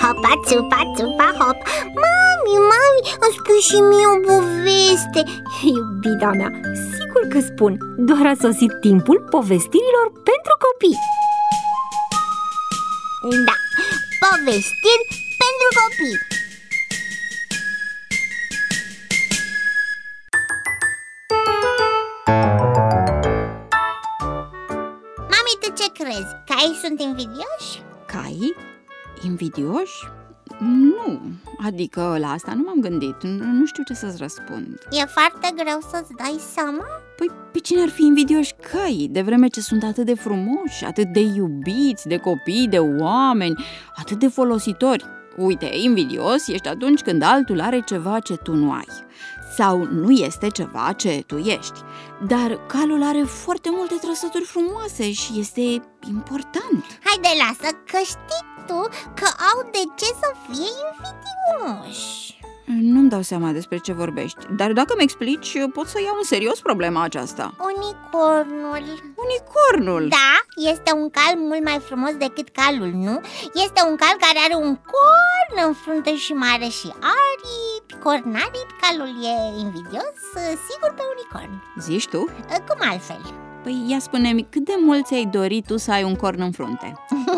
hopa, țupa, țupa, hop. Mami, îmi spui și mie o poveste. Iubita mea, sigur că spun. Doar a sosit timpul povestirilor pentru copii. Da, povestiri pentru copii. Mami, tu ce crezi? Caii sunt invidioși? Caii? Invidioși? Nu, adică la asta nu m-am gândit. Nu știu ce să-ți răspund. E foarte greu să-ți dai seama? Păi pe cine ar fi invidioși caii, de vreme ce sunt atât de frumoși, atât de iubiți de copii, de oameni, atât de folositori? Uite, invidios ești atunci când altul are ceva ce tu nu ai sau nu este ceva ce tu ești. Dar calul are foarte multe trăsături frumoase și este important. Haide, lasă, că știi tu că au de ce să fie invidioși. Nu-mi dau seama despre ce vorbești, dar dacă mi explici, pot să iau în serios problema aceasta. Unicornul. Unicornul? Da, este un cal mult mai frumos decât calul, nu? Este un cal care are un corn în frunte și mare și aripi, cornaripi. Calul e invidios, sigur, pe unicorn. Zici tu? Cum altfel? Păi ia spune-mi, cât de mult ți-ai dorit tu să ai un corn în frunte?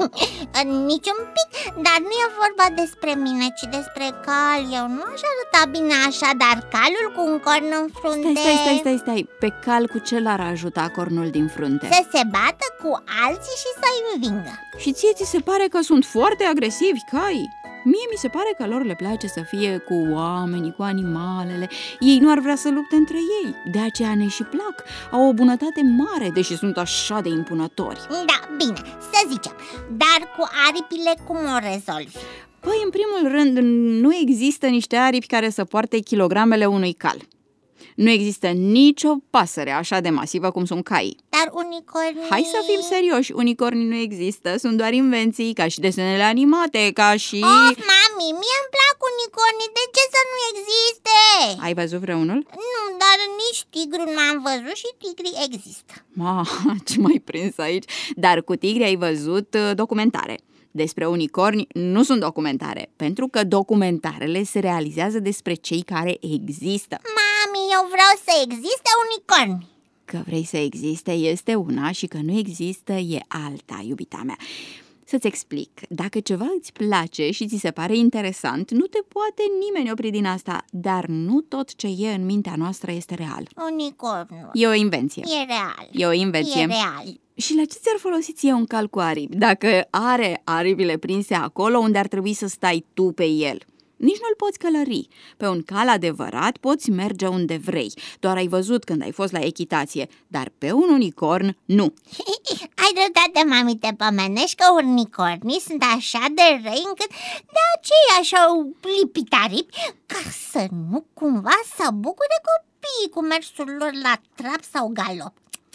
Nici un pic, dar nu e vorba despre mine, ci despre cal. Eu nu aș arăta bine așa, dar calul cu un corn în frunte... Stai, pe cal cu ce l-ar ajuta cornul din frunte? Să se bată cu alții și să-i învingă. Și ție ți se pare că sunt foarte agresivi caii? Mie mi se pare că lor le place să fie cu oamenii, cu animalele. Ei nu ar vrea să lupte între ei, de aceea ne și plac. Au o bunătate mare, deși sunt așa de impunători. Da, bine, să zicem. Dar cu aripile cum o rezolvi? Păi, în primul rând, nu există niște aripi care să poarte kilogramele unui cal. Nu există nicio pasăre așa de masivă cum sunt caii. Dar unicornii... Hai să fim serioși, unicornii nu există, sunt doar invenții, ca și desenele animate, ca și... Of, mami, mie îmi plac unicornii, de ce să nu existe? Ai văzut vreunul? Nu, dar nici tigru n-am văzut și tigrii există. Ce m-ai prins aici? Dar cu tigri ai văzut documentare. Despre unicorni nu sunt documentare, pentru că documentarele se realizează despre cei care există. Mami, eu vreau să existe unicorni. Că vrei să existe este una și că nu există e alta, iubita mea. Să-ți explic, dacă ceva îți place și ți se pare interesant, nu te poate nimeni opri din asta, dar nu tot ce e în mintea noastră este real. Unicornul. E o invenție. E real. E o invenție. E real. Și la ce ți-ar folosi ție un cal cu aripi, dacă are aripile prinse acolo unde ar trebui să stai tu pe el? Nici nu-l poți călări. Pe un cal adevărat poți merge unde vrei. Doar ai văzut când ai fost la echitație, dar pe un unicorn nu. Ai dreptate, mami, te pomenești că unicornii sunt așa de răi încât de aceea și-au lipit aripi ca să nu cumva să bucure copiii cu mersul lor la trap sau galop.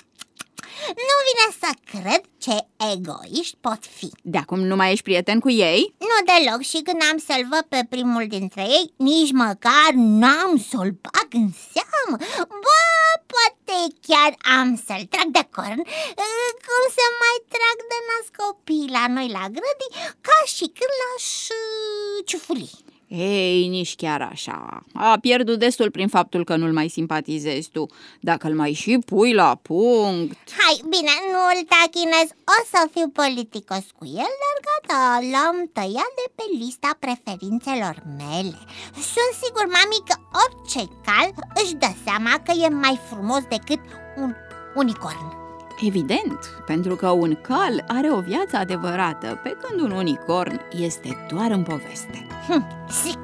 Nu vine să cred ce egoiști pot fi. De acum nu mai ești prieten cu ei? Nu deloc, și când am să-l văd pe primul dintre ei, nici măcar n-am să-l bag în seamă. Bă, poate chiar am să-l trag de corn, cum se mai trag de nas copiii la noi la grădini, ca și când l-aș ciufuli. Ei, nici chiar așa. A pierdut destul prin faptul că nu-l mai simpatizezi tu. Dacă îl mai și pui la punct... Hai, bine, nu-l tachinez, o să fiu politicos cu el, dar gata, l-am tăiat de pe lista preferințelor mele. Sunt sigur, mami, că orice cal își dă seama că e mai frumos decât un unicorn. Evident, pentru că un cal are o viață adevărată, pe când un unicorn este doar în poveste. Sic!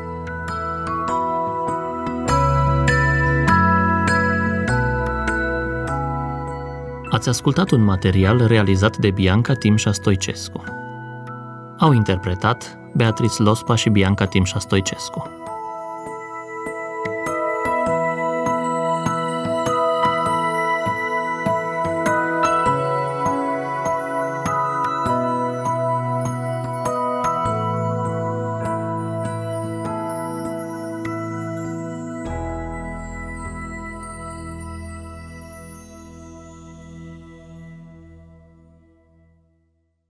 Ați ascultat un material realizat de Bianca Timșa Stoicescu. Au interpretat Beatrice Lospa și Bianca Timșa Stoicescu.